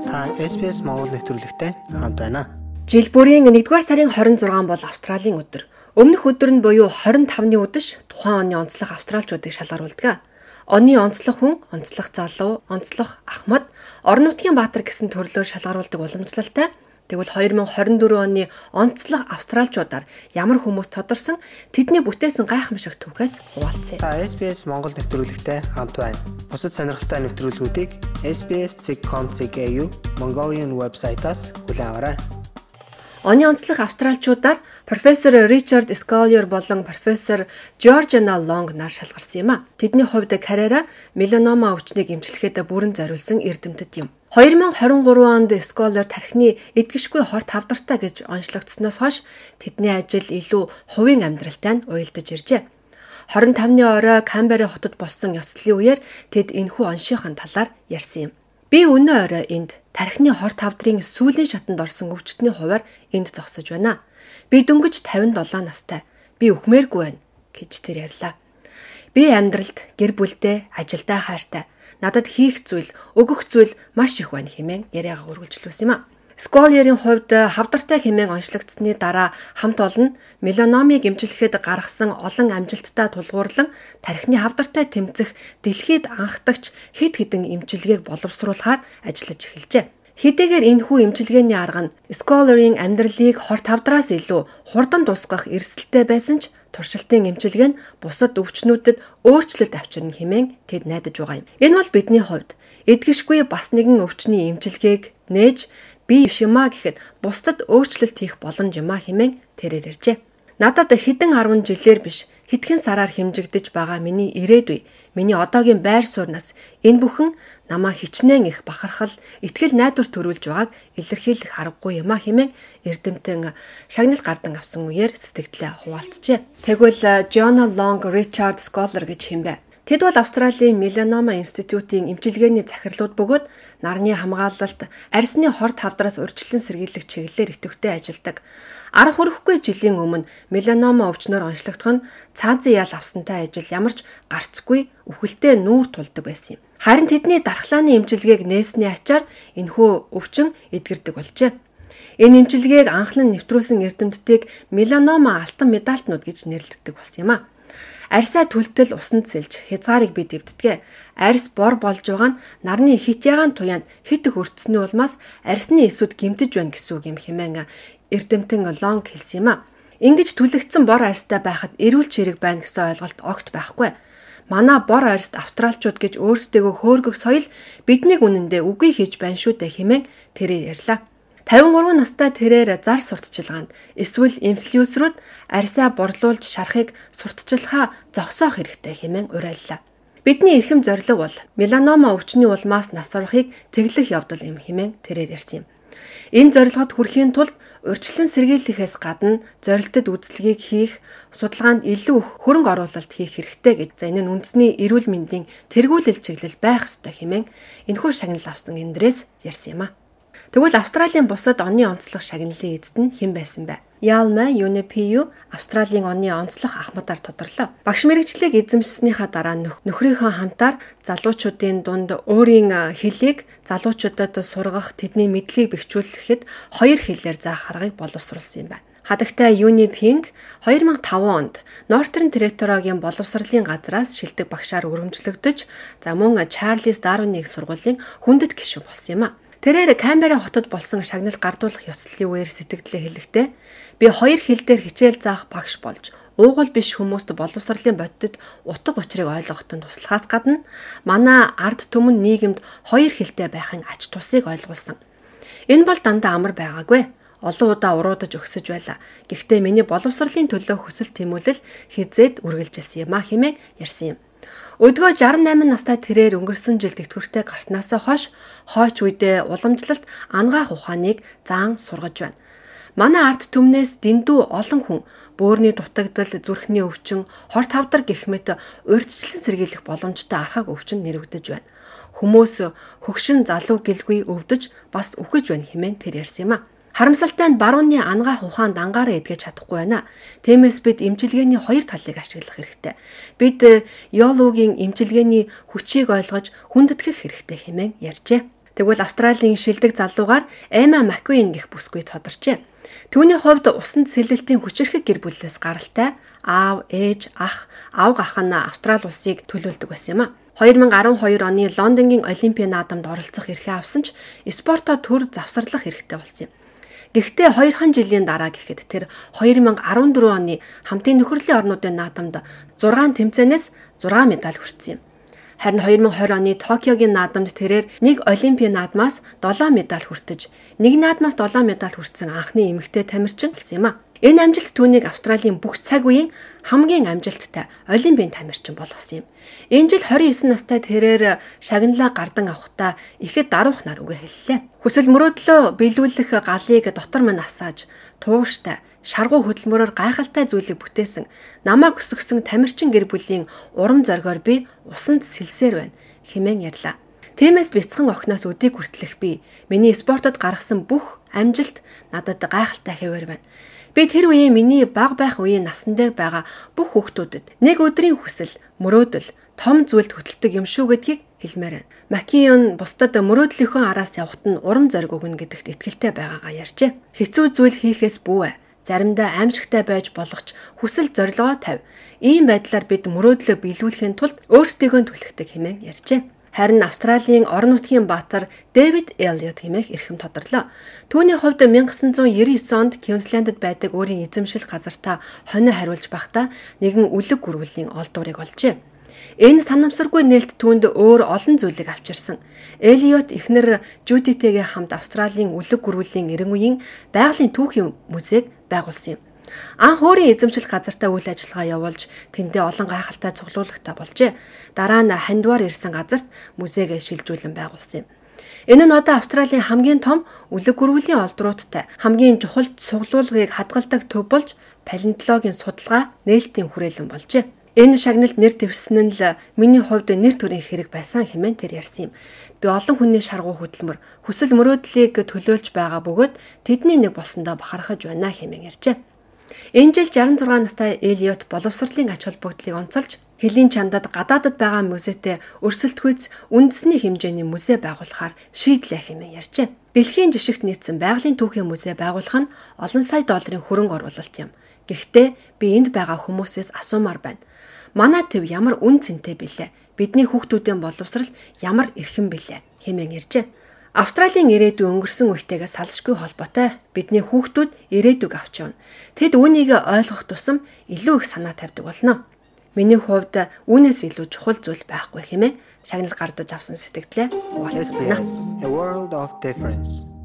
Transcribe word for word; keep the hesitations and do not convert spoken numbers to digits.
Та эс би эс Монгол нэвтрүүлэгтэй хамт байна. Жил бүрийн нэгдүгээр сарын хорин зургаан бол Австралийн өдөр. Өмнөх өдөр нь буюу хорин тавны үдэш тухайн оны онцлог австралчуудыг шалгаруулдаг. Оны онцлог хүн, онцлог залуу, онцлог ахмад, орон нутгийн баатар гэсэн төрлөөр шалгаруулдаг уламжлалтай. Тэгвэл хоёр мың хорин дөрвөн оны онцлог австралчуудаар ямар хүмүүс тодорсон, тэдний бүтээсэн гайхамшиг түүхээс хуваалцъя. Та эс би эс Монгол нэвтрүүлэгтэй хамт байна. Бусад сонирхолтой нэвтрүүлгүүдийг эс би эс dot com dot a u Mongolian вебсайтаас хүлээн аваарай. Оны онцлог австралчуудаар профессор Ричард Сколиер болон профессор Жоржина Лонг нар шалгарсан юм а. Тэдний хувьд карьераа меланома өвчнийг эмчлэхэд бүрэн зориулсан эрдэмтэд юм. хоёр мың хорин гурван онд Сколиер тархины эдгэшгүй хорт хавдартай гэж онцлогдсноос хойш тэдний ажил илүү хувийн амьдралтай нь уялдаж иржээ. хорин тавны орой Камбера хотод болсон ёслолын үеэр тэд энэхүү оншийнхын талаар ярьсан юм. Би өнөө орой энд тархины хорт хавдрын сүүлийн шатанд орсон өвчтний хуваар энд зогсож байна. Би дөнгөж тавин долоо настай. Би өхмээргүй байна гэж тэр ярьлаа. Би амьдралд гэр бүлтэй, ажилдаа хайртай. Надад хийх зүйл, өгөх зүйл маш их байна хэмээн яриагаа үргэлжлүүлсэн юм а. Сколиерийн хувьд хавдартай хэмээн онцлогдсны дараа хамт олон меланомыг эмчлэхэд гаргасан олон амжилттай тулгуурлан тархины хавдартай тэмцэх дэлхийд анхдагч хэд хэдэн эмчилгээг боловсруулахаар ажиллаж эхэлжээ. Хэдийгээр энэхүү эмчилгээний арга нь Сколиерийн амьдралыг хорт хавдраас илүү хурдан тусгах эрсдэлтэй байсан ч туршилтын эмчилгээ нь бусад өвчнүүдэд өөрчлөлт авчирна хэмээн тэд найдаж байгаа юм. Энэ бол бидний хувьд эдгэшгүй бас нэгэн өвчний эмчилгээг нээж би биш юмаа гэхэд бусдад өөрчлөлт хийх боломж юмаа хэмээн тэрээр иржээ. Надад хэдэн арван жилээр биш хэдхэн сараар хэмжигдэж байгаа миний ирээдүй, миний одоогийн байр сууриас энэ бүхэн намаа хичнээн их бахархал, итгэл найдвар төрүүлж байгааг илэрхийлэх аргагүй юмаа хэмээн эрдэмтэн шагнал гардан авсан үеэр сэтгэлдээ хуваалцжээ. Тэгвэл Жона Лонг, Ричард Сколиер гэж хэмбэ. Тэд бол Австралийн Меланома институтийн эмчилгээний захирлууд бөгөөд нарны хамгаалалт, арьсны хорт хавдраас урьдчилан сэргийлэх чиглэлээр идэвхтэй ажилладаг. Арга хүрэхгүй жилийн өмнө меланома өвчнөөр онцлогдох нь цаазын ял авсантай ажил ямарч гарцгүй үхэлтэй нүүр тулдаг байсан юм. Харин тэдний дархлааны эмчилгээг нээсний ачаар энэхүү өвчин эдгэрдэг болжээ. Энэ эмчилгээг анхлан нэвтрүүлсэн эрдэмтдийг меланома алтан медальтнууд гэж нэрлэдэг болсон юм а. Арьсаа түлтэл усанд сэлж хязгаарыг би дэвддэг. Арьс бор болж байгаа нь нарны хит ягаан туяанд хит их өртсөний улмаас арьсны эсүүд гэмтэж байна гэсэн үг юм хэмээн эрдэмтэн Лонг хэлсэн юм а. Ингэж түлэгдсэн бор арьстай байхад эрүүл чирэг байна гэсэн ойлголт огт байхгүй. Манай бор арьст австралчууд гэж өөрсдөө хөөргөх соёл биднийг үнэндээ үгүй хийж байна шүү дээ хэмээн тэрээр ярьлаа. тавин гурван настай тэрээр зар сурталчилгаанд эсвэл инфлюенсерүүд арьсаа борлуулж шарахыг сурталчилгаа зогсоох хэрэгтэй хэмээн уриаллаа. Бидний эрхэм зорилго бол меланома өвчний улмаас нас орохыг тэглэх явдал юм хэмээн тэрээр ярьсан юм. Энэ зорилгод хүрэхийн тулд урьдчилан сэргийлэхээс гадна зорилтод үйлчлэгийг хийх, судалгаанд илүү их хөрөнгө оруулалт хийх хэрэгтэй гэж за энэ нь үндэсний эрүүл мэндийн тэргүүлэл чиглэл байх ёстой хэмээн энэхүү шагнал авсан эндрээс ярьсан юм а. Тэгвэл Австралийн бусад оны онцлог шагналын эзэд нь хэн байсан бэ? Ялма Юнипиу Австралийн оны онцлог ахмадаар тодорлоо. Багш мэрэгчлийг эзэмшснийхаа дараа нөхрийнхөө хамтаар залуучуудын дунд өөрийн хэлийг залуучуудад сургах, тэдний мэдлийг бэхжүүлэхэд хоёр хэлээр заах аргыг боловсруулсан юм байна. Хадагтай Юнипинг хоёр мың таван онд Нортерн Территоригийн боловсролын газраас шилдэг багшаар өргөмжлөгдөж, за мөн Чарлиз Дарвины их сургуулийн хүндэт гишүүн болсон юм а. Тэрээр Камбера хотод болсон шагнал гардуулах ёслолын үеэр сэтгэлдээ хэлэхдээ би хоёр хэл дээр хичээл заах багш болж уугуул биш хүмүүст боловсролын бодитод утга учирыг ойлгоход нь туслахаас гадна манай ард түмэн нийгэмд хоёр хэлтэй байхын ач тусыг ойлгуулсан. Энэ бол дандаа амар байгаагүй. Олон удаа уруудаж өгсөж байлаа. Гэхдээ миний боловсролын төлөө хүсэл тэмүүлэл хизээд үргэлжилсэн юм а хэмээн ярьсан юм. Өдгөө шестдесет и восемь настай тэрээр өнгөрсөн жил тэтгэвртэй гарснаас хойш хойч үедээ уламжлалт ангаах ухааныг заан сургаж байна. Манай ард түмнээс дэндүү олон хүн бөөрийн дутагдал, зүрхний өвчин, хорт хавдар гэх мэт урьдчилан сэргийлэх боломжтой архаг өвчин нэрвэгдэж байна. Хүмүүс хөгшин залуу гэлгүй өвдөж бас үхэж байна хэмээн тэр ярьсан юм а. Харамсалтай нь барууны ангаах ухаанд ангаараа эдгэж чадахгүй байна. Тиймээс бид эмчилгээний хоёр талыг ашиглах хэрэгтэй. Бид Йолугийн эмчилгээний хүчийг ойлгож хүндэтгэх хэрэгтэй хэмээн ярьжээ. Тэгвэл Австралийн шилдэг залуугаар Эмма Маккуин гэх бүсгүй тодорчээ. Түүний хувьд усанд сэлэлтийн хүчирхэг гэр бүлээс гаралтай аав, ээж, ах, авга ах нь Австрали улсыг төлөөлдөг байсан юм а. две тысячи десять deux оны Лондонгийн Олимпийн наадамд оролцох эрхээ авсан ч спортоо төр завсарлах хэрэгтэй болсон юм. Гэхдээ хоёрхан жилийн дараа гэхэд тэр две тысячи дөрвөн оны хамтын нөхөрлөлийн орнуудын наадамд зургаан тэмцээнээс зургаан медаль хүртсэн юм. Харин две тысячи двадцать оны Токиогийн наадамд тэрээр нэг Олимпийн наадмаас долоо медаль хүртэж, нэг наадмаас долоо медаль хүртсэн анхны эмэгтэй тамирчин болсон юм а. Энэ амжилт түүнийг Австралийн бүх цаг үеийн хамгийн амжилттай Олимпийн тамирчин болгосон юм. Энэ жил двадцать девять настай тэрээр шагналаа гардан авахдаа ихэд даруух нар үгээ хэллээ. Хүсэл мөрөөдлөө биелүүлэх галыг дотор минь асааж, тууштай, шаргуу хөдөлмөрөөр гайхалтай зүйлийг бүтээсэн намайг өсгсөн тамирчин гэр бүлийн урам зоригоор би усанд сэлсээр байна хэмээн ярьлаа. Тиймээс бяцхан охиноос өдийг хүртэлх би миний спортод гаргасан бүх амжилт надад гайхалтай хэвээр байна. Би тэр үеийн миний бага байх үеийн насан дээр байгаа бүх хүүхдүүдэд нэг өдрийн хүсэл, мөрөөдөл, том зүйлд хөтэлдэг юм шүү гэдгийг хэлмээр байна. Маккион бусдад мөрөөдлийнхөө араас явахт нь урам зориг өгнө гэдэгт итгэлтэй байгаагаа ярьжээ. Хэцүү зүйл хийхээс бүү. Заримдаа аимшигтай байж болгоч хүсэл зорилгоо тавь. Ийм байдлаар бид мөрөөдлөө биелүүлэхийн тулд өөрсдийгөө түлхдэг хэмээн ярьжээ. Харин Австралийн орон нутгийн баатар Дэвид Эллиот хэмээх эрхэм тодорлоо. Түүний хувьд nineteen ninety-nine онд Квинслендд байдаг өөрийн эзэмшил газартаа хонио хариулж байхдаа нэгэн үлэг гүрвэлийн олдуурыг олжээ. Энэ санамсаргүй нээлт түүнд өөр олон зүйлийг авчирсан. Эллиот эхнэр Жюдитэйгээ хамт Австралийн үлэг гүрвэлийн эрен үеийн байгалийн түүхийн музейг байгуулсан юм. Анх өөрийн эзэмшил газартаа үйл ажиллагаа явуулж тэндээ олон гайхалтай цуглуулагтай болжээ. Дараа нь хандвар ирсэн газарт музейгээ шилжүүлэн байгуулсан юм. Энэ нь одоо Австралийн хамгийн том үлэг гүрвэлийн олдруудтай хамгийн чухал цуглуулгыг хадгалдаг төв болж палеонтологийн судалгаа нээлтийн хүрээлэн болжээ. Энэ шагналд нэр дэвшсэн нь л миний хувьд нэр төрийн хэрэг байсан хэмээн тэр ярьсан юм. Би олон хүний шаргуу хөдөлмөр, хүсэл мөрөөдлийг төлөөлж байгаа бөгөөд тэдний нэг болсондоо бахархаж байна хэмээн ярьжээ. Энэ жил sixty-six настай Эллиот боловсролын ач холбогдлыг онцолж Хэлийн чандад гадаадад байгаа музейтэй өрсөлдөхүйц үндэсний хэмжээний музей байгуулахаар шийдлээ хэмээн ярьжээ. Дэлхийн жишгт нийцсэн байгалийн түүхийн музей байгуулах нь олон сая долларын хөрөнгө оруулалт юм. Гэхдээ би энд байгаа хүмүүсээс асуумаар байна. Манай төв ямар үн цэнтэй билээ? Бидний хүүхдүүдийн боловсрал ямар эрхэм билээ? Хэмээн ярьжээ. Австралийн ирээдүй өнгөрсөн үетэйгээ салшгүй холбоотой. Бидний хүүхдүүд ирээдүг авч явна. Тэд үүнийг ойлгох тусам илүү их санаа тавьдаг болно. Миний хувьд үүнээс илүү чухал зүйл байхгүй хэмээн шагнал гардаж авсан сэтгэлдээ уйлсан байна. A world of difference.